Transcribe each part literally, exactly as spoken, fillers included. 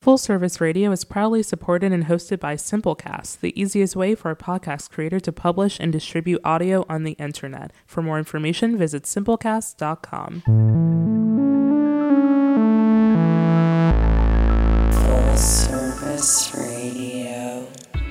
Full Service Radio is proudly supported and hosted by Simplecast, the easiest way for a podcast creator to publish and distribute audio on the internet. For more information, visit simplecast dot com. Full Service Radio.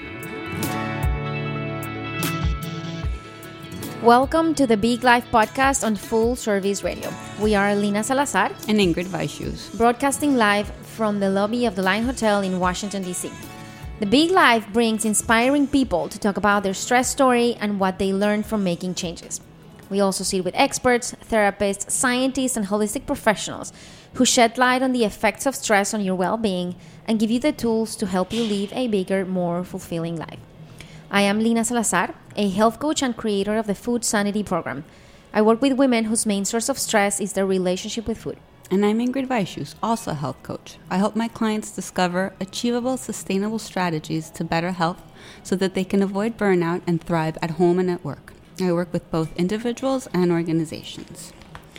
Welcome to the Big Life podcast on Full Service Radio. We are Lina Salazar and Ingrid Vaisius, broadcasting live from the lobby of the Line Hotel in Washington, D C. The Big Life brings inspiring people to talk about their stress story and what they learned from making changes. We also sit with experts, therapists, scientists, and holistic professionals who shed light on the effects of stress on your well-being and give you the tools to help you live a bigger, more fulfilling life. I am Lina Salazar, a health coach and creator of the Food Sanity Program. I work with women whose main source of stress is their relationship with food. And I'm Ingrid Vaisius, also a health coach. I help my clients discover achievable, sustainable strategies to better health so that they can avoid burnout and thrive at home and at work. I work with both individuals and organizations.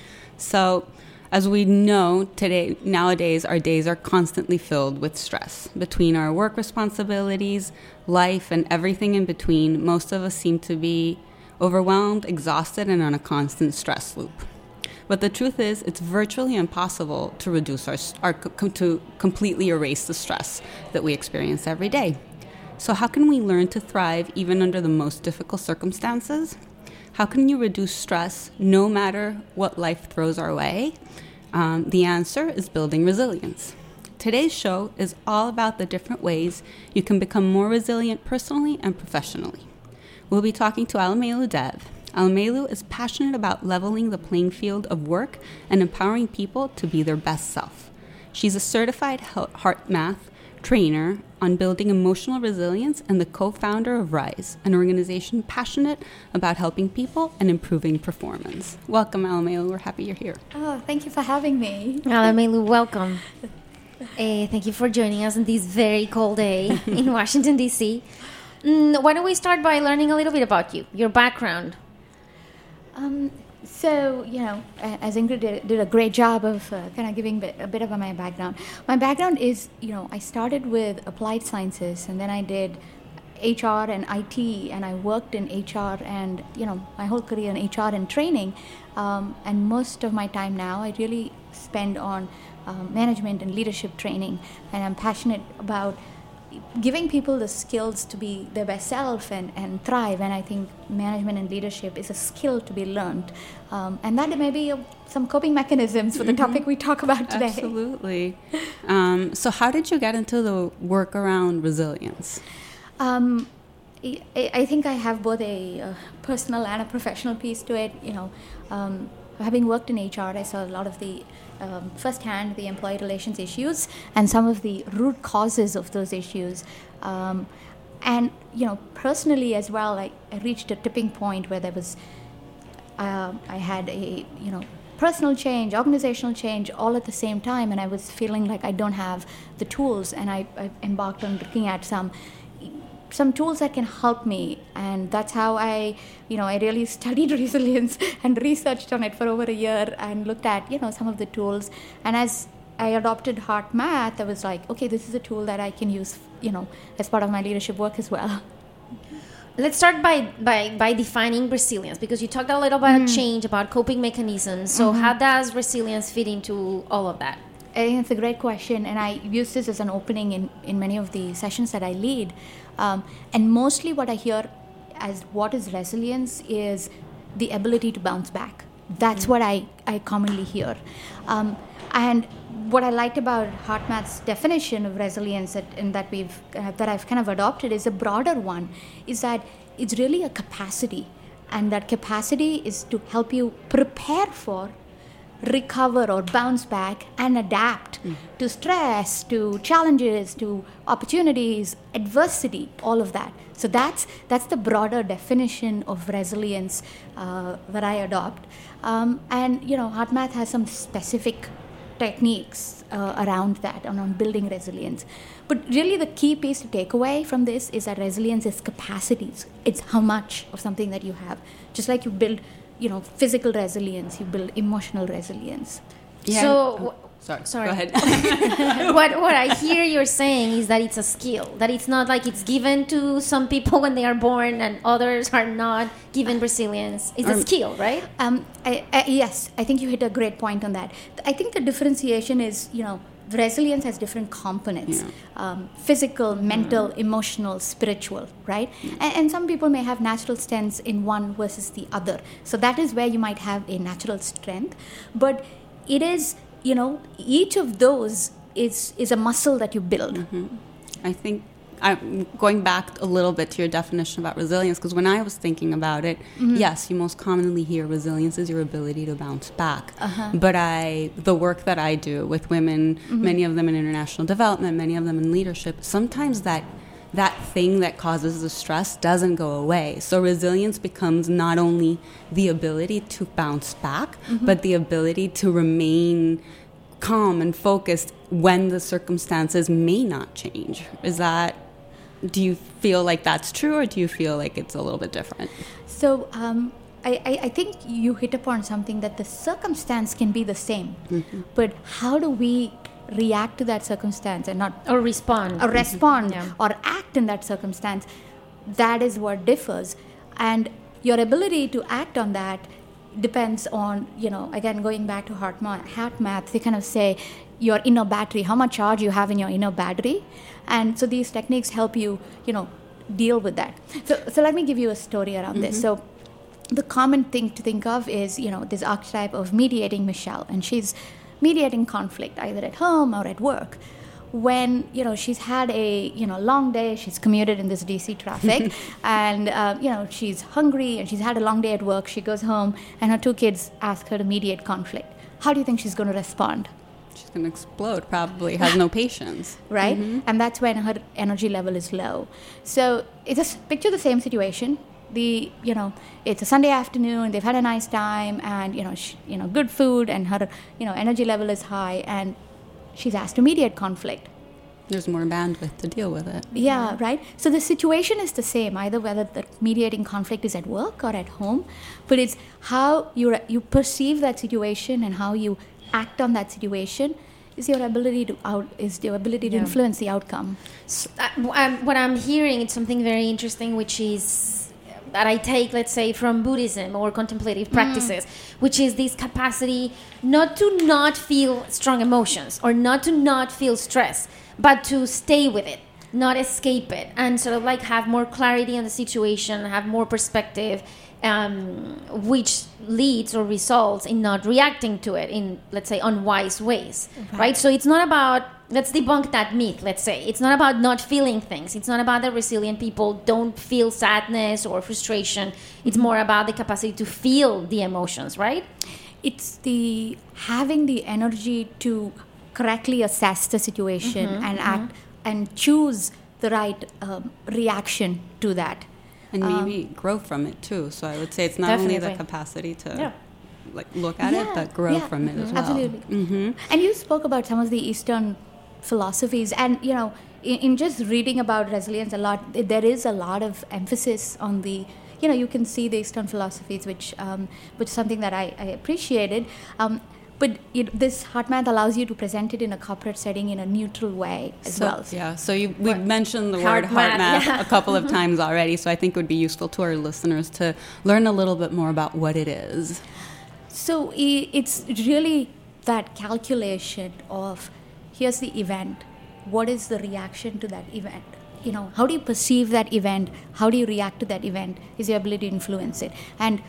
So, as we know, today, nowadays, our days are constantly filled with stress. Between our work responsibilities, life, and everything in between, most of us seem to be overwhelmed, exhausted, and on a constant stress loop. But the truth is, it's virtually impossible to reduce our, our to completely erase the stress that we experience every day. So how can we learn to thrive even under the most difficult circumstances? How can you reduce stress no matter what life throws our way? Um, the answer is building resilience. Today's show is all about the different ways you can become more resilient personally and professionally. We'll be talking to Alamelu Dev. Alamelu is passionate about leveling the playing field of work and empowering people to be their best self. She's a certified HeartMath trainer on building emotional resilience and the co-founder of RISE, an organization passionate about helping people and improving performance. Welcome, Alamelu. We're happy you're here. Oh, thank you for having me. Alamelu, welcome. Uh, thank you for joining us on this very cold day in Washington, D C. Mm, why don't we start by learning a little bit about you, your background? Um, so, you know, as Ingrid did, did a great job of uh, kind of giving a bit of my background. My background is, you know, I started with applied sciences and then I did H R and I T and I worked in H R and, you know, my whole career in H R and training. Um, and most of my time now I really spend on um, management and leadership training, and I'm passionate about giving people the skills to be their best self and, and thrive. And I think management and leadership is a skill to be learned. Um, and that may be a, some coping mechanisms for the mm-hmm. topic we talk about today. Absolutely. um, so how did you get into the work around resilience? Um, I, I think I have both a, a personal and a professional piece to it. You know, um, having worked in H R, I saw a lot of the Um, firsthand the employee relations issues and some of the root causes of those issues. Um, and, you know, personally as well, I, I reached a tipping point where there was, uh, I had a, you know, personal change, organizational change all at the same time, and I was feeling like I don't have the tools, and I, I embarked on looking at some some tools that can help me, and that's how I, you know, I really studied resilience and researched on it for over a year and looked at, you know, some of the tools. And as I adopted HeartMath, I was like, okay, this is a tool that I can use, you know, as part of my leadership work as well. Let's start by, by, by defining resilience, because you talked a little about mm. change, about coping mechanisms. So mm-hmm. how does resilience fit into all of that? I think it's a great question, and I use this as an opening in, in many of the sessions that I lead. Um, and mostly what I hear as what is resilience is the ability to bounce back. That's mm-hmm. what I, I commonly hear. Um, and what I liked about HeartMath's definition of resilience that, and that, we've, uh, that I've kind of adopted is a broader one, is that it's really a capacity. And that capacity is to help you prepare for, recover or bounce back and adapt mm. to stress, to challenges, to opportunities, adversity, all of that. So that's that's the broader definition of resilience uh, that I adopt. Um, and, you know, HeartMath has some specific techniques uh, around that and on building resilience. But really the key piece to take away from this is that resilience is capacities. It's how much of something that you have. Just like you build, you know, physical resilience, you build emotional resilience. Yeah. So Sorry. Sorry. Go ahead. what what I hear you're saying is that it's a skill, that it's not like it's given to some people when they are born and others are not given resilience. It's a skill, right? Um, I, I, yes, I think you hit a great point on that. I think the differentiation is, you know, resilience has different components, Yeah. um, physical, mental, emotional, spiritual, right? And, and some people may have natural strengths in one versus the other. So that is where you might have a natural strength. But it is, you know, each of those is, is a muscle that you build. Mm-hmm. I think I'm going back a little bit to your definition about resilience, because when I was thinking about it, mm-hmm. yes, you most commonly hear resilience is your ability to bounce back. Uh-huh. But I, the work that I do with women, mm-hmm. many of them in international development, many of them in leadership, sometimes that that thing that causes the stress doesn't go away. So resilience becomes not only the ability to bounce back, mm-hmm. but the ability to remain calm and focused when the circumstances may not change. Is that... Do you feel like that's true, or do you feel like it's a little bit different? So um, I, I, I think you hit upon something, that the circumstance can be the same, mm-hmm. but how do we react to that circumstance and not... Or respond. Or respond, yeah. or act in that circumstance, that is what differs. And your ability to act on that depends on, you know, again, going back to heart math, heart math, they kind of say your inner battery, how much charge you have in your inner battery. And so these techniques help you, you know, deal with that. So, so let me give you a story around mm-hmm. this. So the common thing to think of is, you know, this archetype of mediating Michelle, and she's mediating conflict either at home or at work. When, you know, she's had a, you know, long day, she's commuted in this D C traffic, and, uh, you know, she's hungry and she's had a long day at work, she goes home and her two kids ask her to mediate conflict. How do you think she's going to respond? She's going to explode, probably, has no patience. Right? Mm-hmm. And that's when her energy level is low. So it's a, picture the same situation. The, you know, it's a Sunday afternoon, they've had a nice time, and, you know, she, you know, good food, and her, you know, energy level is high, and she's asked to mediate conflict. There's more bandwidth to deal with it. Yeah, right? So the situation is the same, either whether the mediating conflict is at work or at home, but it's how you you perceive that situation and how you act on that situation is your ability to out is your ability to yeah. influence the outcome. So, uh, um, what I'm hearing is something very interesting, which is that I take, let's say, from Buddhism or contemplative practices, mm. which is this capacity not to not feel strong emotions or not to not feel stress, but to stay with it, not escape it, and sort of like have more clarity on the situation, have more perspective, um, which leads or results in not reacting to it in, let's say, unwise ways, right? right? So it's not about, let's debunk that myth, let's say. It's not about not feeling things. It's not about that resilient people don't feel sadness or frustration. It's more about the capacity to feel the emotions, right? It's the having the energy to correctly assess the situation mm-hmm, and mm-hmm. act and choose the right um, reaction to that. And maybe um, grow from it too. So I would say it's not definitely. only the capacity to yeah. like look at yeah, it, but grow yeah, from it mm-hmm. as well. Absolutely. Mm-hmm. And you spoke about some of the Eastern philosophies, and you know, in, in just reading about resilience a lot, there is a lot of emphasis on the, you know, you can see the Eastern philosophies, which um, which is something that I, I appreciated. Um, But it, this HeartMath allows you to present it in a corporate setting in a neutral way as so, well. Yeah, so you, we've mentioned the word HeartMath yeah. a couple of times already, so I think it would be useful to our listeners to learn a little bit more about what it is. So it's really that calculation of, here's the event, what is the reaction to that event? You know, how do you perceive that event? How do you react to that event? Is your ability to influence it? And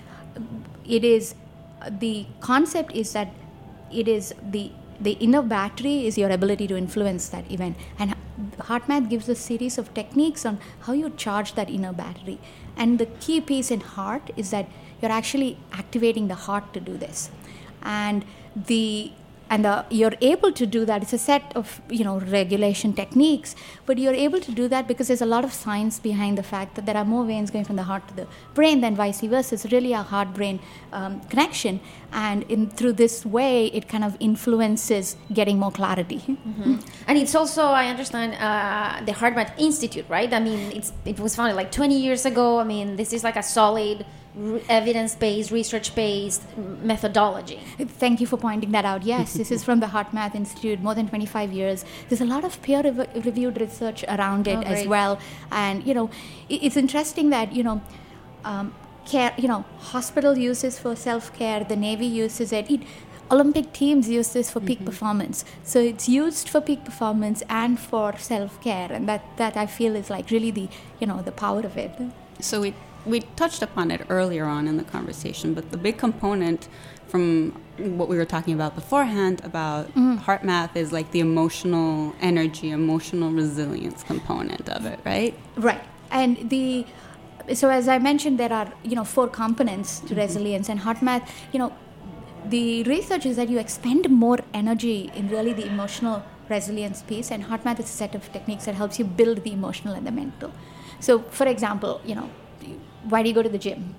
it is, the concept is that it is the the inner battery is your ability to influence that event, and HeartMath gives a series of techniques on how you charge that inner battery. And the key piece in heart is that you're actually activating the heart to do this, and the and the, you're able to do that. It's a set of, you know, regulation techniques, but you're able to do that because there's a lot of science behind the fact that there are more veins going from the heart to the brain than vice versa. It's really a heart-brain um, connection, and in through this way, it kind of influences getting more clarity. Mm-hmm. And it's also, I understand, uh, the HeartMath Institute, right? I mean, it's it was founded like twenty years ago. I mean, this is like a solid re- evidence-based, research-based methodology. Thank you for pointing that out. Yes, this is from the HeartMath Institute, more than twenty-five years. There's a lot of peer-reviewed research around it Oh, as great. well. And, you know, it, it's interesting that, you know, um, care, you know, hospital uses for self-care, the Navy uses it. it Olympic teams use this for peak Mm-hmm. performance. So it's used for peak performance and for self-care. And that, that I feel is like really the, you know, the power of it. So we we touched upon it earlier on in the conversation, but the big component from what we were talking about beforehand about Mm-hmm. HeartMath is like the emotional energy, emotional resilience component of it, right? Right. And the so as I mentioned, there are, you know, four components to resilience, and HeartMath, you know, the research is that you expend more energy in really the emotional resilience piece, and HeartMath is a set of techniques that helps you build the emotional and the mental. So, for example, you know, why do you go to the gym?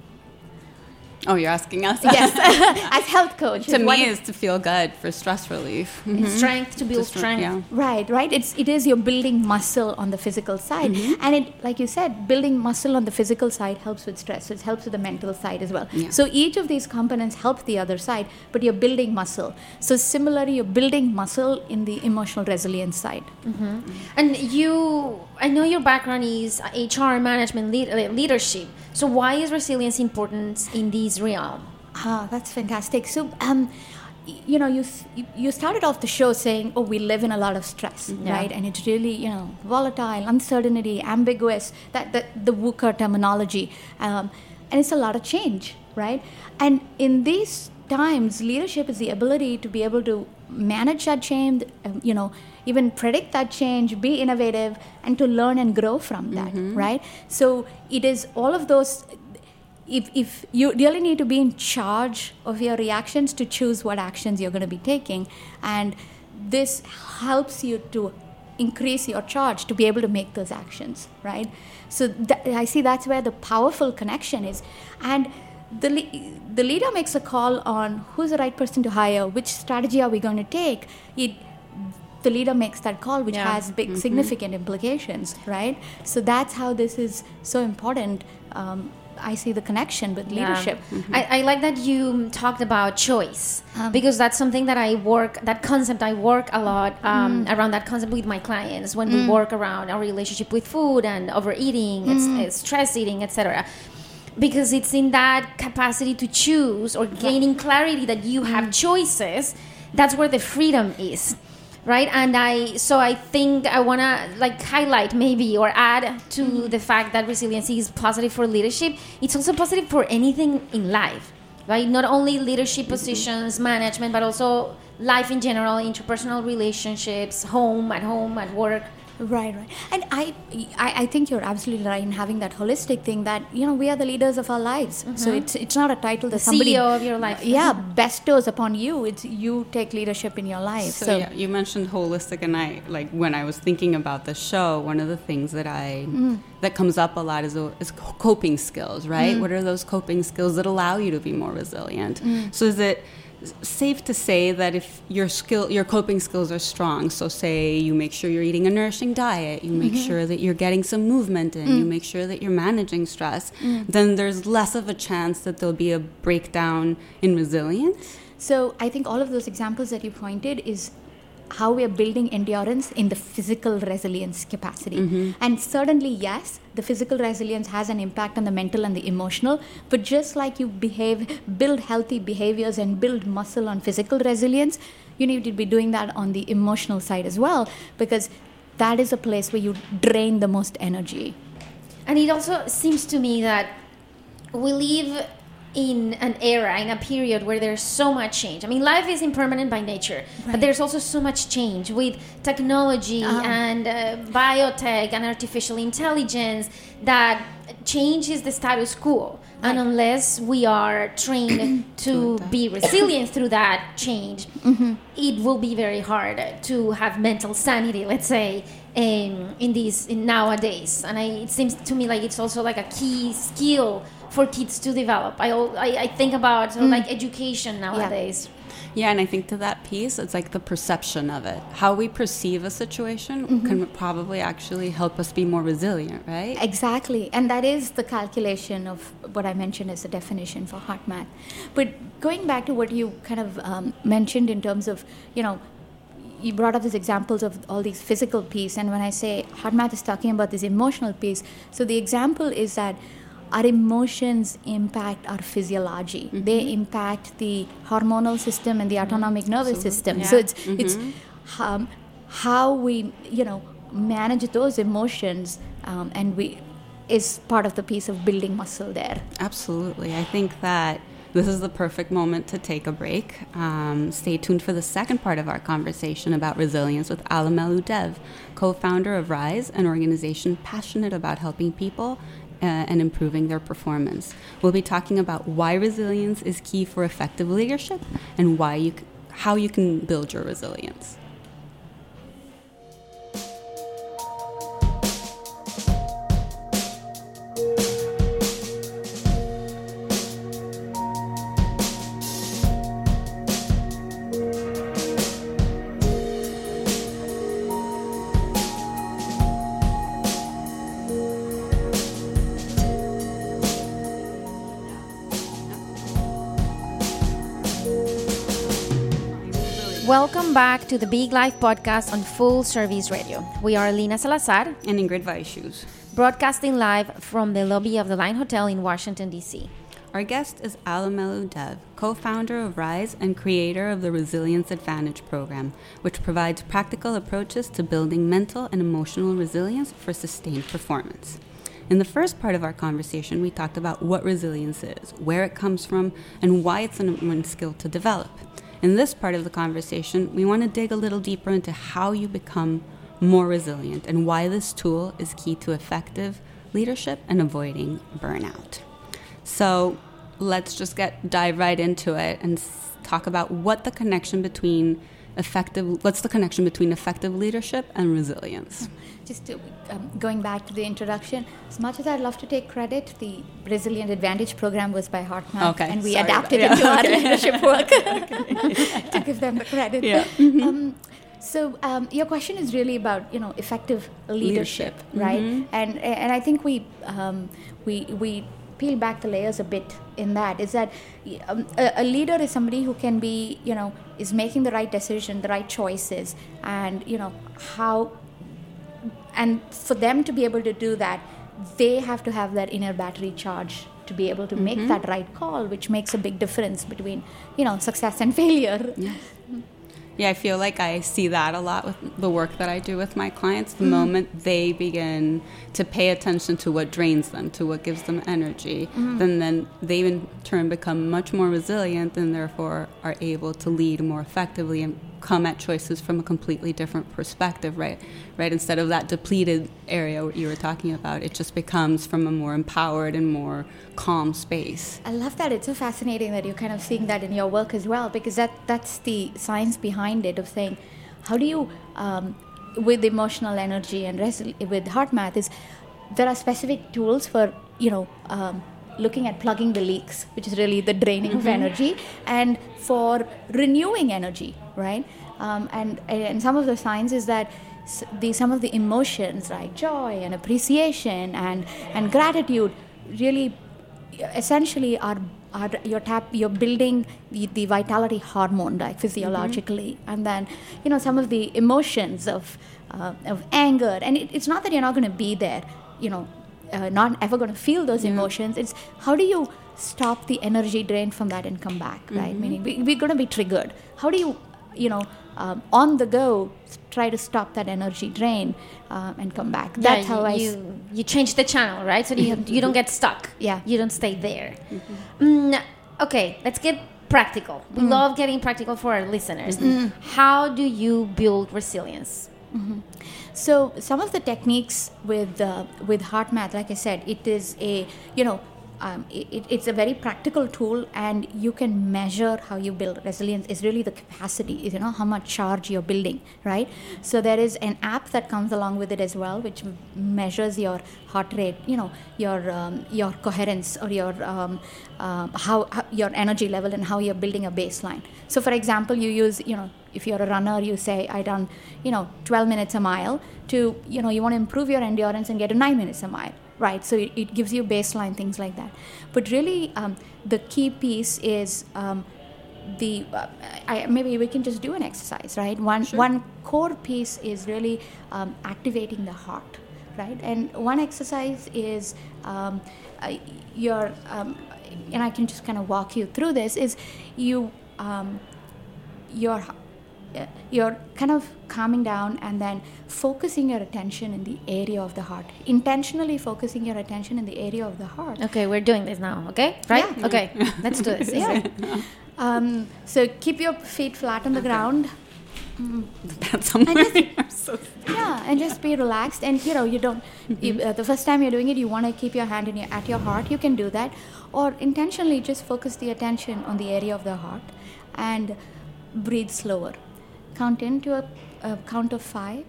Oh, you're asking us? Yes, as health coach. To why me, do- is to feel good for stress relief. And strength to build Just- strength. yeah. Right, right. It's it is you're building muscle on the physical side, Mm-hmm. and it, like you said, building muscle on the physical side helps with stress. So it helps with the mental side as well. Yeah. So each of these components help the other side, but you're building muscle. So similarly, you're building muscle in the emotional resilience side. And you, I know your background is H R management lead, uh, leadership. So why is resilience important in this realm? Ah, that's fantastic. So, um, y- you know, you s- you- you started off the show saying, "Oh, we live in a lot of stress, Yeah. right? And it's really, you know, volatile, uncertainty, ambiguous. That that the VUCA terminology, um, and it's a lot of change, right? And in these times, leadership is the ability to be able to manage that change, um, you know, even predict that change, be innovative, and to learn and grow from that, right? So it is all of those. If, if you really need to be in charge of your reactions to choose what actions you're going to be taking, and this helps you to increase your charge to be able to make those actions, right? So that, I see that's where the powerful connection is. And the, le- the leader makes a call on who's the right person to hire, which strategy are we going to take. It, the leader makes that call, which Yeah. has big significant implications, right? So that's how this is so important. Um, I see the connection with leadership. Yeah. I, I like that you talked about choice Um, because that's something that I work, that concept I work a lot um, Mm. around that concept with my clients when we work around our relationship with food and overeating, it's, Mm. it's stress eating, et cetera. Because it's in that capacity to choose or gaining clarity that you have Mm. choices, that's where the freedom is. Right, and I so I think I wanna like highlight maybe or add to Mm-hmm. the fact that resiliency is positive for leadership. It's also positive for anything in life, right? Not only leadership positions, management, but also life in general, interpersonal relationships, home, at home, at work. Right, right. And I, I, I think you're absolutely right in having that holistic thing that, you know, we are the leaders of our lives. So it's it's not a title that The somebody... C E O of your life. Yeah, bestows upon you. It's you take leadership in your life. So, So, yeah, you mentioned holistic, and I like when I was thinking about the show, one of the things that I that comes up a lot is is coping skills, right? What are those coping skills that allow you to be more resilient? So is it safe to say that if your skill your coping skills are strong, so say you make sure you're eating a nourishing diet, you make sure that you're getting some movement in, you make sure that you're managing stress, then there's less of a chance that there'll be a breakdown in resilience? so I think all of those examples that you pointed is how we are building endurance in the physical resilience capacity. And certainly, yes, the physical resilience has an impact on the mental and the emotional, but just like you behave, build healthy behaviors and build muscle on physical resilience, you need to be doing that on the emotional side as well, because that is a place where you drain the most energy. And it also seems to me that we live in an era, in a period where there's so much change. I mean, life is impermanent by nature, but there's also so much change with technology Uh-huh. and uh, biotech and artificial intelligence that changes the status quo. And unless we are trained to be resilient through that change, it will be very hard to have mental sanity, let's say, um, in these in nowadays, and I, it seems to me like it's also like a key skill for kids to develop. I al- I, I think about so Mm. like education nowadays. Yeah, and I think to that piece, it's like the perception of it. How we perceive a situation Mm-hmm. can probably actually help us be more resilient, right? Exactly, and that is the calculation of what I mentioned as the definition for HeartMath. But going back to what you kind of um, mentioned in terms of, you know, you brought up these examples of all these physical piece, and when I say HeartMath is talking about this emotional piece, so the example is that our emotions impact our physiology. Mm-hmm. They impact the hormonal system and the autonomic mm-hmm. nervous Absolutely. system. Yeah. So it's mm-hmm. it's um, how we, you know, manage those emotions, um, and we is part of the piece of building muscle there. Absolutely. I think that this is the perfect moment to take a break. Um, stay tuned for the second part of our conversation about resilience with Alamelu Dev, co-founder of Rise, an organization passionate about helping people uh, and improving their performance. We'll be talking about why resilience is key for effective leadership and why you, c- how you can build your resilience. Welcome back to the Big Life podcast on Full Service Radio. We are Lina Salazar and Ingrid Vaishus, broadcasting live from the lobby of the Line Hotel in Washington, D C. Our guest is Alamelu Dev, co-founder of Rise and creator of the Resilience Advantage program, which provides practical approaches to building mental and emotional resilience for sustained performance. In the first part of our conversation, we talked about what resilience is, where it comes from, and why it's an important skill to develop. In this part of the conversation, we want to dig a little deeper into how you become more resilient and why this tool is key to effective leadership and avoiding burnout. So let's just get dive right into it and s- talk about what the connection between effective, what's the connection between effective leadership and resilience. Just to, um, going back to the introduction, as much as I'd love to take credit, the Resilient Advantage program was by HeartMath, okay, and we sorry adapted about, it yeah. to our leadership work to give them the credit. Yeah. Mm-hmm. Um, so um, your question is really about, you know, effective leadership, leadership. right? Mm-hmm. And and I think we um, we we peel back the layers a bit in that. Is that um, a, a leader is somebody who can be, you know, is making the right decision, the right choices, and you know how. And for them to be able to do that, they have to have that inner battery charge to be able to mm-hmm. make that right call, which makes a big difference between, you know, success and failure. Yes. Yeah, I feel like I see that a lot with the work that I do with my clients. The mm-hmm. moment they begin to pay attention to what drains them, to what gives them energy, mm-hmm. then, then they in turn become much more resilient and therefore are able to lead more effectively and come at choices from a completely different perspective, right? Right. Instead of that depleted area you were talking about, it just becomes from a more empowered and more calm space. I love that. It's so fascinating that you're kind of seeing that in your work as well, because that that's the science behind it of saying, how do you, um, with emotional energy and res- with HeartMath, is there are specific tools for, you know, um, looking at plugging the leaks, which is really the draining mm-hmm. of energy, and for renewing energy, right? Um, and and some of the science is that the some of the emotions like joy and appreciation and and gratitude really essentially are are you're tap you're building the, the vitality hormone, like physiologically, mm-hmm. and then you know some of the emotions of uh, of anger, and it, it's not that you're not going to be there, you know. Uh, not ever going to feel those yeah. emotions. It's how do you stop the energy drain from that and come back, right? Mm-hmm. Meaning we, we're going to be triggered. How do you, you know, um, on the go, try to stop that energy drain um, and come back? Yeah, That's you, how I... You, s- you change the channel, right? So you, you don't get stuck. Yeah. You don't stay there. Mm-hmm. Mm, okay, let's get practical. We mm. love getting practical for our listeners. Mm-hmm. How do you build resilience? Mm-hmm. So some of the techniques with uh, with HeartMath, like I said, it is a, you know, um, it, it's a very practical tool, and you can measure how you build resilience. Is really the capacity, you know, how much charge you're building, right? So there is an app that comes along with it as well, which measures your heart rate, you know, your um, your coherence or your um, uh, how, how your energy level and how you're building a baseline. So for example, you use, you know, if you're a runner, you say, I done, you know, twelve minutes a mile, to, you know, you want to improve your endurance and get to nine minutes a mile. Right, so it, it gives you baseline, things like that. But really, um, the key piece is um, the, uh, I, maybe we can just do an exercise, right? One Sure. one core piece is really um, activating the heart, right? And one exercise is um, uh, your, um, and I can just kind of walk you through this, is you, um, your, uh, you're kind of calming down and then focusing your attention in the area of the heart. Intentionally focusing your attention in the area of the heart. Okay, we're doing this now, okay? Right? Yeah. Okay, let's do this. Yeah. Um, so keep your feet flat on the ground. That's somewhere. So Yeah, and just be relaxed. And you know, you don't. You, uh, the first time you're doing it, you want to keep your hand in your, at your heart. You can do that, or intentionally just focus the attention on the area of the heart, and breathe slower. Count into a, a count of five,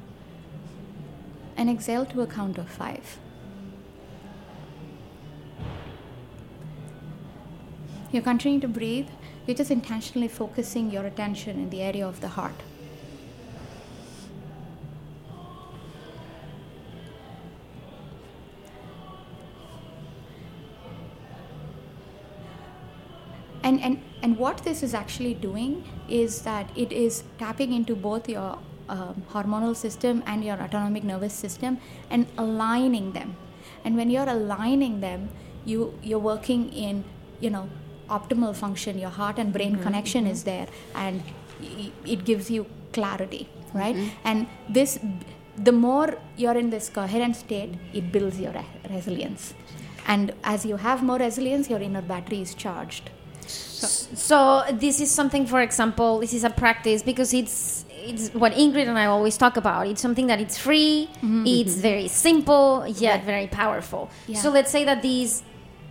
and exhale to a count of five. You're continuing to breathe. You're just intentionally focusing your attention in the area of the heart. And, and, and what this is actually doing is that it is tapping into both your um, hormonal system and your autonomic nervous system and aligning them. And when you're aligning them, you, you're working in, you know, optimal function. Your heart and brain mm-hmm, connection mm-hmm. is there, and y- it gives you clarity, right? Mm-hmm. And this, the more you're in this coherent state, it builds your re- resilience. And as you have more resilience, your inner battery is charged. So, so this is something, for example, this is a practice because it's it's what Ingrid and I always talk about. It's something that it's free, mm-hmm. it's very simple, yet right. very powerful. Yeah. So let's say that this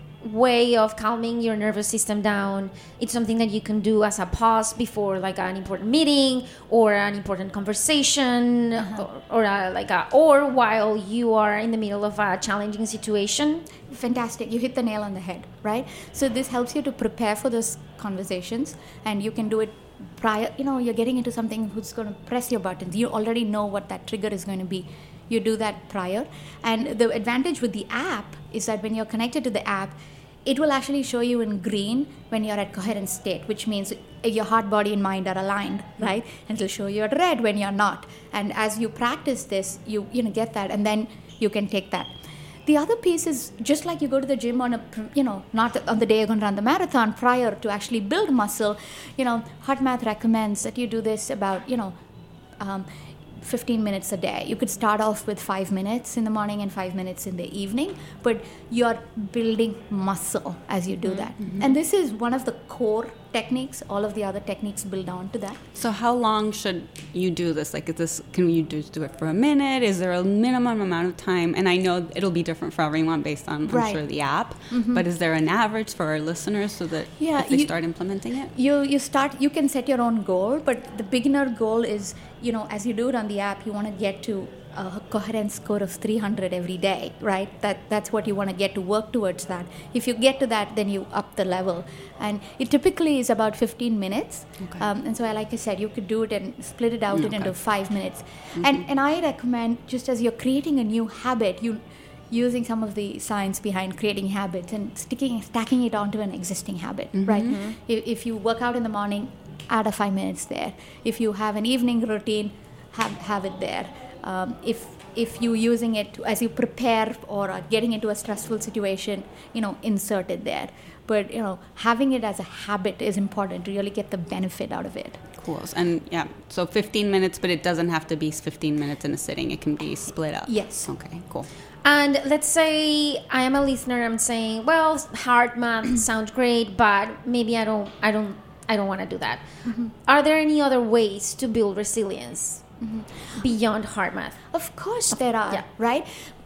way of calming your nervous system down, it's something that you can do as a pause before like an important meeting or an important conversation, uh-huh. or, or a, like a, or while you are in the middle of a challenging situation. Fantastic. You hit the nail on the head, right? So this helps you to prepare for those conversations, and you can do it prior. You know, you're getting into something who's going to press your buttons. You already know what that trigger is going to be. You do that prior. And the advantage with the app is that when you're connected to the app, it will actually show you in green when you're at coherent state, which means your heart, body, and mind are aligned, right? And it'll show you at red when you're not. And as you practice this, you you know get that, and then you can take that. The other piece is just like you go to the gym on a, you know, not on the day you're going to run the marathon, prior to actually build muscle. You know, HeartMath recommends that you do this about, you know, um, fifteen minutes a day. You could start off with five minutes in the morning and five minutes in the evening, but you're building muscle as you do mm-hmm. that. Mm-hmm. And this is one of the core techniques. All of the other techniques build on to that. So how long should you do this? Like, is this, can you just do it for a minute? Is there a minimum amount of time? And I know it'll be different for everyone based on, right. I'm sure, the app. Mm-hmm. But is there an average for our listeners so that yeah, if they you, start implementing it? You, you start, you can set your own goal, but the beginner goal is, you know, as you do it on the app, you want to get to a coherence score of three hundred every day, right? That that's what you want to get to, work towards that. If you get to that, then you up the level. And it typically is about fifteen minutes. Okay. Um, and so, like I said, you could do it and split it out okay. into five minutes. Mm-hmm. And and I recommend, just as you're creating a new habit, you using some of the science behind creating habits and sticking stacking it onto an existing habit, mm-hmm. right? Mm-hmm. If, if you work out in the morning, add a five minutes there. If you have an evening routine, have have it there. Um, if if you're using it as you prepare or are getting into a stressful situation, you know, insert it there. But, you know, having it as a habit is important to really get the benefit out of it. Cool. And, yeah, so fifteen minutes, but it doesn't have to be fifteen minutes in a sitting. It can be split up. Yes. Okay, cool. And let's say I am a listener. I'm saying, well, HeartMath sounds great, but maybe I don't, I don't, I don't want to do that. Mm-hmm. Are there any other ways to build resilience? Mm-hmm. Beyond HeartMath? Of course there are, yeah. right?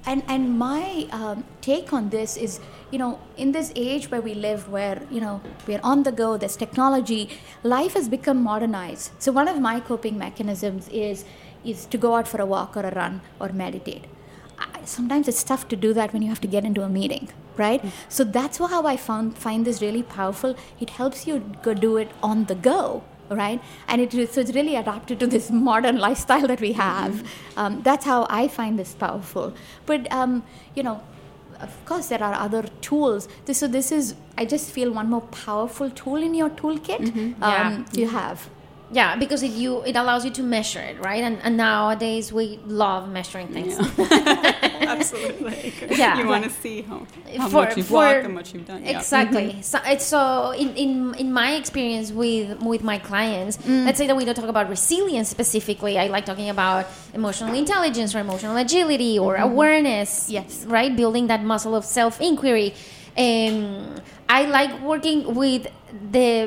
and and my um, take on this is, you know, in this age where we live, where, you know, we're on the go, there's technology, life has become modernized. So one of my coping mechanisms is is to go out for a walk or a run or meditate. I, sometimes it's tough to do that when you have to get into a meeting, right? Mm-hmm. So that's how I found find this really powerful. It helps you go do it on the go, right? And it so it's really adapted to this modern lifestyle that we have. Mm-hmm. Um, that's how I find this powerful. But um, you know, of course, there are other tools. This, so this is, I just feel, one more powerful tool in your toolkit Mm-hmm. um, Yeah. you have. Yeah, because it you it allows you to measure it, right? And, and nowadays we love measuring things. Yeah. Absolutely. Yeah. You want to see how, how For- much you've for- walked and what you've done. Yeah. Exactly. So it's so in, in in my experience with with my clients, let's say that we don't talk about resilience specifically. I like talking about emotional intelligence or emotional agility or awareness. Yes. Right? Building that muscle of self-inquiry. Um, I like working with the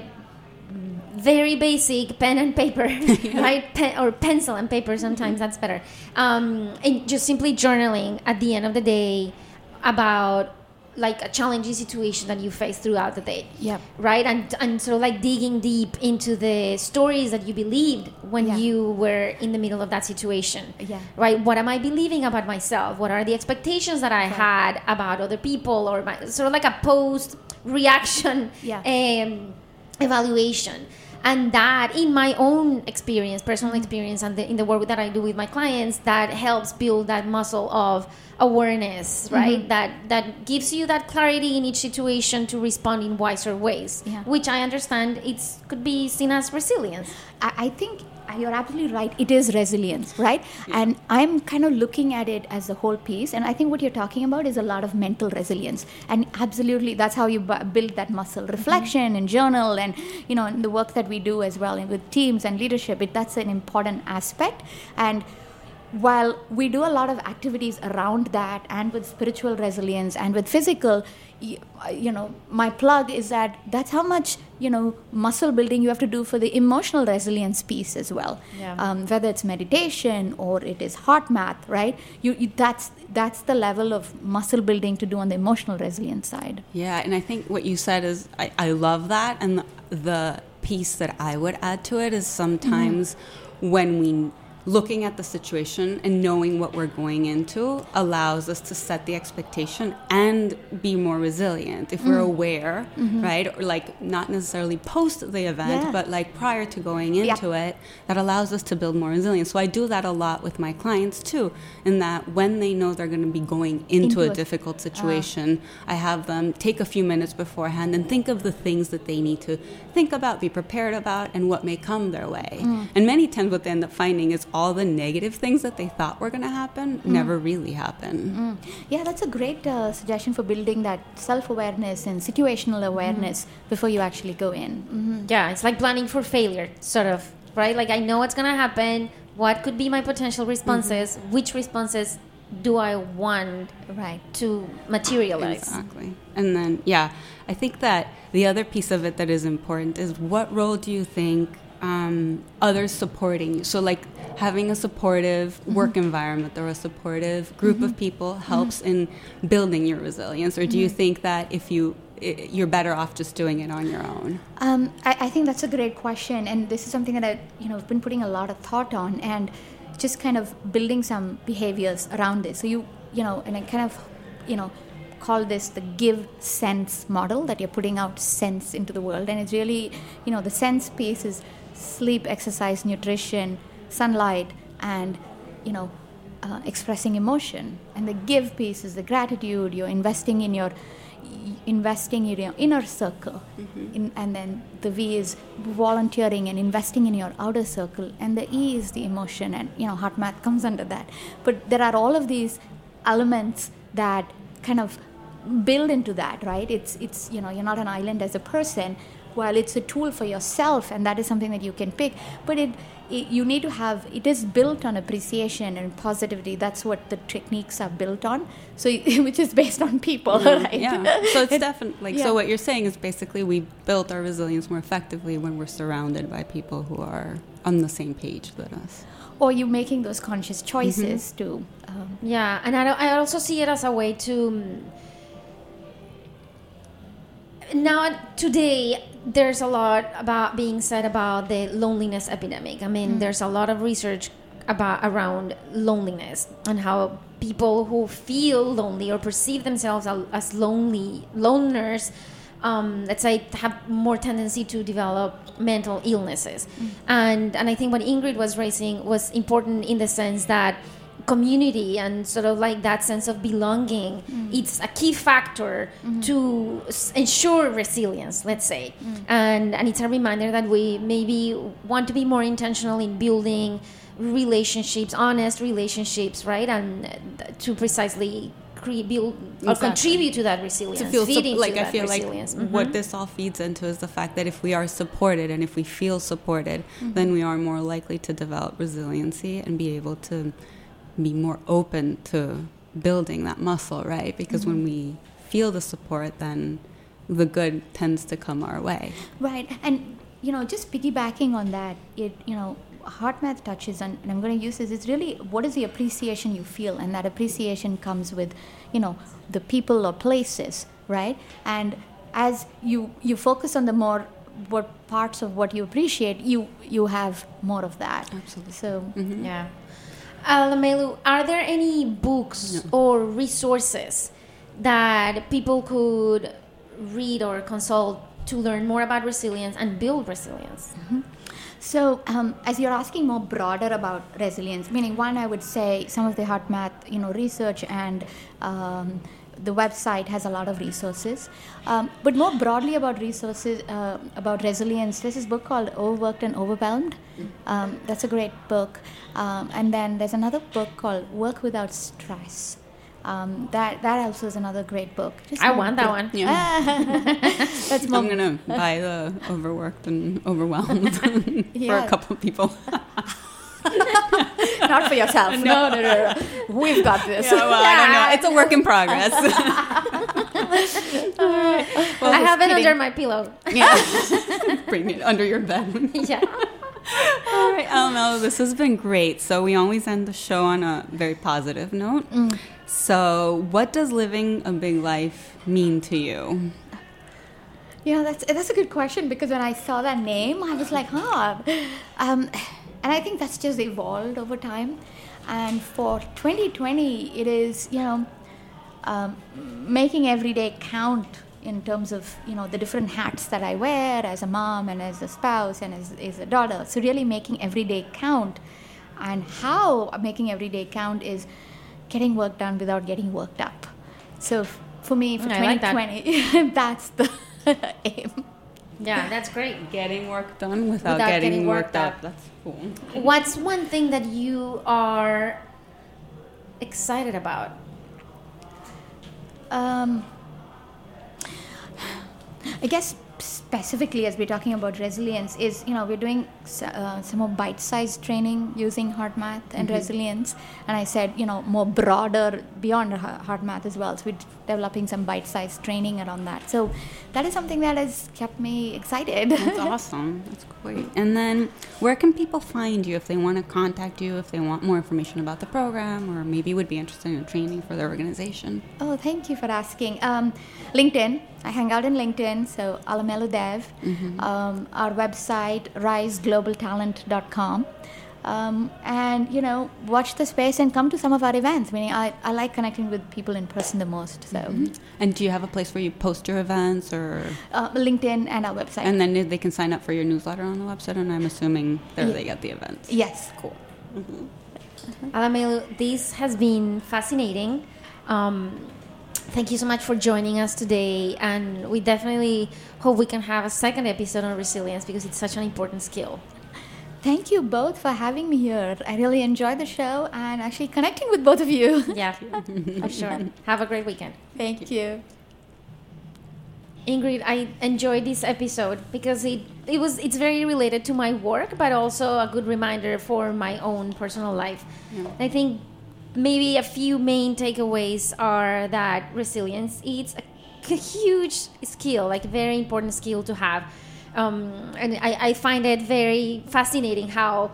very basic pen and paper, right? Pen, or pencil and paper, sometimes that's better. Um, and just simply journaling at the end of the day about like a challenging situation that you face throughout the day. Yep. Right? And and sort of like digging deep into the stories that you believed when Yeah. you were in the middle of that situation. Yeah. Right? What am I believing about myself? What are the expectations that I had about other people, or my sort of like a post reaction Yeah. um, evaluation. And that, in my own experience, personal experience, and the, in the work that I do with my clients, that helps build that muscle of awareness, right? Mm-hmm. That that gives you that clarity in each situation to respond in wiser ways, Yeah. which I understand it's could be seen as resilience. I, I think you're absolutely right. It is resilience, right? And I'm kind of looking at it as a whole piece. And I think what you're talking about is a lot of mental resilience. And absolutely, that's how you bu- build that muscle. Reflection mm-hmm. and journal, and you know, the work that we do as well, and with teams and leadership. It, that's an important aspect. And while we do a lot of activities around that, and with spiritual resilience and with physical, you, you know, my plug is that that's how much, you know, muscle building you have to do for the emotional resilience piece as well. Yeah. Um, whether it's meditation or it is heart math, right? You, you that's that's the level of muscle building to do on the emotional resilience side. Yeah, and I think what you said is, I, I love that. And the, the piece that I would add to it is sometimes mm-hmm. when we looking at the situation and knowing what we're going into allows us to set the expectation and be more resilient if mm. we're aware, mm-hmm. right? Or like not necessarily post the event, yeah. but like prior to going into yeah. it, that allows us to build more resilience. So I do that a lot with my clients too, in that when they know they're going to be going into, into a, a difficult situation, uh. I have them take a few minutes beforehand and think of the things that they need to think about, be prepared about, and what may come their way. Mm. And many times what they end up finding is all the negative things that they thought were going to happen mm. never really happen. Mm. Yeah, that's a great uh, suggestion for building that self-awareness and situational awareness mm. before you actually go in. Mm-hmm. Yeah, it's like planning for failure, sort of, right? Like I know what's going to happen. What could be my potential responses? Mm-hmm. Which responses do I want right. to materialize? Exactly. And then, yeah, I think that the other piece of it that is important is what role do you think Um, others supporting you? So like having a supportive mm-hmm. work environment or a supportive group mm-hmm. of people helps mm-hmm. in building your resilience, or do mm-hmm. you think that if you it, you're better off just doing it on your own? Um, I, I think that's a great question, and this is something that I you know been putting a lot of thought on, and just kind of building some behaviors around this. So you you know, and I kind of you know call this the give sense model, that you're putting out sense into the world. And it's really, you know, the sense piece is sleep, exercise, nutrition, sunlight, and, you know, uh, expressing emotion. And the give piece is the gratitude. You're investing in your investing in your inner circle. Mm-hmm. In, and then the V is volunteering and investing in your outer circle. And the E is the emotion, and, you know, heart math comes under that. But there are all of these elements that kind of build into that, right? It's, it's you know, you're not an island as a person. While it's a tool for yourself, and that is something that you can pick, but it, it you need to have, it is built on appreciation and positivity. That's what the techniques are built on, so which is based on people, mm-hmm. right? Yeah, so it's definitely, like, yeah. so what you're saying is basically we built our resilience more effectively when we're surrounded by people who are on the same page with us. Or you making those conscious choices mm-hmm. to Um, Yeah, and I, I also see it as a way to. um, Now, today, there's a lot about being said about the loneliness epidemic. I mean, there's a lot of research about around loneliness and how people who feel lonely or perceive themselves al- as lonely loners, um, let's say, have more tendency to develop mental illnesses. And and I think what Ingrid was raising was important in the sense that community and sort of like that sense of belonging, it's a key factor to s- ensure resilience, let's say. And and it's a reminder that we maybe want to be more intentional in building relationships, honest relationships, right? And uh, to precisely cre- build or Exactly. contribute to that resilience, To feel feed sup- into like I that feel like resilience. what Mhm. this all feeds into is the fact that if we are supported and if we feel supported, then we are more likely to develop resiliency and be able to be more open to building that muscle, right? Because when we feel the support, then the good tends to come our way. Right, and you know, just piggybacking on that, it you know, HeartMath touches on, and I'm going to use this. It's really what is the appreciation you feel, and that appreciation comes with, you know, the people or places, right? And as you you focus on the more what parts of what you appreciate, you you have more of that. Absolutely. So Yeah. Alamelu, are there any books or resources that people could read or consult to learn more about resilience and build resilience? So, um, as you're asking more broader about resilience, meaning one, I would say some of the HeartMath, you know, research and um, the website has a lot of resources. Um, but more broadly about resources, uh, about resilience, there's this book called Overworked and Overwhelmed. Um, that's a great book. Um, and then there's another book called Work Without Stress. Um, that that also is another great book. Just I more want that bro- one. Yeah. That's more I'm going to buy the overworked and overwhelmed for Yeah. a couple of people. not for yourself. no, no, no, no. We've got this. Yeah, well, I don't know. It's a work in progress. Well, I have it kidding. under my pillow. Yeah. Bring it under your bed. Yeah. All right, Alamelu, this has been great. So we always end the show on a very positive note. So what does living a big life mean to you? Yeah, that's that's a good question, because when I saw that name, I was like, huh. Um, and I think that's just evolved over time. And for twenty twenty, it is, you know, um, making every day count in terms of, you know, the different hats that I wear as a mom and as a spouse and as, as a daughter. So really making every day count. And how making every day count is getting work done without getting worked up. So f- for me, for Mm, I like that. twenty twenty, that's the aim. Yeah, that's great. Getting work done without, Without getting, getting worked, worked up. up. That's cool. What's one thing that you are excited about? Um, I guess specifically as we're talking about resilience is, you know, we're doing s- uh, some more bite-sized training using HeartMath and resilience. And I said, you know, more broader beyond Ha- HeartMath as well. So we're developing some bite-sized training around that. So that is something that has kept me excited. That's awesome. That's great. And then where can people find you if they want to contact you, if they want more information about the program, or maybe would be interested in training for their organization? Oh, thank you for asking. Um, LinkedIn. I hang out in LinkedIn, so Alamelu Dev. Um, our website, rise global talent dot com. Um, and, you know, watch the space and come to some of our events. Meaning, I, I like connecting with people in person the most. So, And do you have a place where you post your events, or uh, LinkedIn and our website. and then they can sign up for your newsletter on the website? And I'm assuming there Yeah. they get the events. yes. Cool. Alamelu, this has been fascinating. Um, thank you so much for joining us today, and we definitely hope we can have a second episode on resilience because it's such an important skill. Thank you both for having me here. I really enjoyed the show and actually connecting with both of you. Yeah, for sure. Have a great weekend. Thank you. Ingrid, I enjoyed this episode because it, it was it's very related to my work, but also a good reminder for my own personal life. Yeah. I think maybe a few main takeaways are that resilience is a huge skill, like a very important skill to have. Um, and I, I find it very fascinating how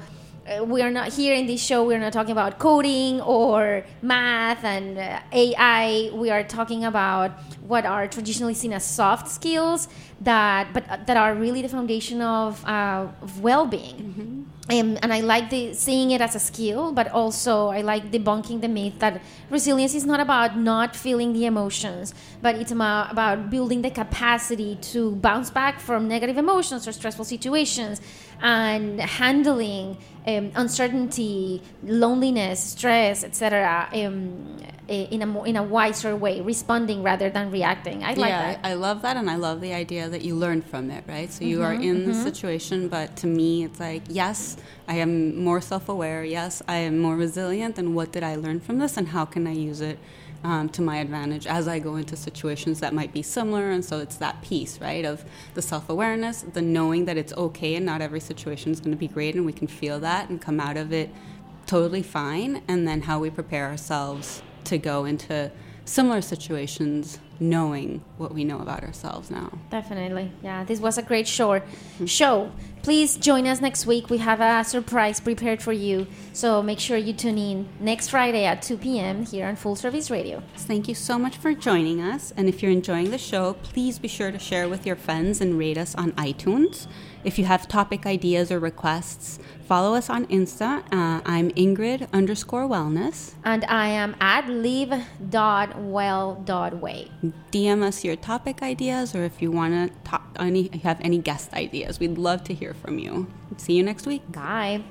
uh, we are not here in this show. We are not talking about coding or math and uh, A I. We are talking about what are traditionally seen as soft skills that, but uh, that are really the foundation of, uh, of well-being. Mm-hmm. Um, and I like the, seeing it as a skill, but also I like debunking the myth that resilience is not about not feeling the emotions, but it's about, about building the capacity to bounce back from negative emotions or stressful situations and handling um, uncertainty, loneliness, stress, et cetera, um, in a more, in a wiser way, responding rather than reacting. I like yeah, that. I love that, and I love the idea that you learn from it, right? So you Mm-hmm, are in mm-hmm. the situation, but to me, it's like, yes, I am more self-aware. Yes, I am more resilient. And what did I learn from this, and how can I use it um, to my advantage as I go into situations that might be similar? And so it's that piece, right, of the self-awareness, the knowing that it's okay, and not every situation is going to be great, and we can feel that and come out of it totally fine. And then how we prepare ourselves to go into similar situations knowing what we know about ourselves now. Definitely. Yeah, this was a great show. Show. Please join us next week. We have a surprise prepared for you. So make sure you tune in next Friday at two p.m. here on Full Service Radio. Thank you so much for joining us. And if you're enjoying the show, please be sure to share with your friends and rate us on iTunes. If you have topic ideas or requests, follow us on Insta. Uh, I'm Ingrid underscore wellness. And I am at live.well.way. D M us your topic ideas, or if you want to talk, any, have any guest ideas. We'd love to hear from you. See you next week. Bye.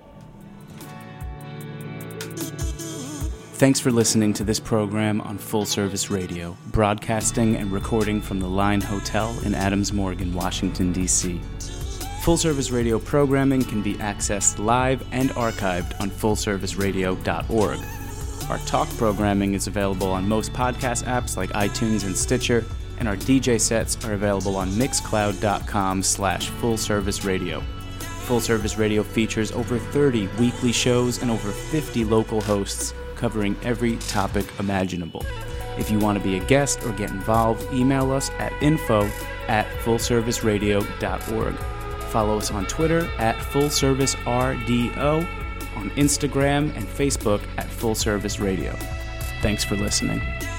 Thanks for listening to this program on Full Service Radio, broadcasting and recording from the Line Hotel in Adams Morgan, Washington, D C Full Service Radio programming can be accessed live and archived on full service radio dot org. Our talk programming is available on most podcast apps like iTunes and Stitcher, and our D J sets are available on mixcloud.com slash full service radio. Full Service Radio features over thirty weekly shows and over fifty local hosts covering every topic imaginable. If you want to be a guest or get involved, email us at info at full service radio dot org. Follow us on Twitter at full service R D O, on Instagram and Facebook at Full Service Radio. Thanks for listening.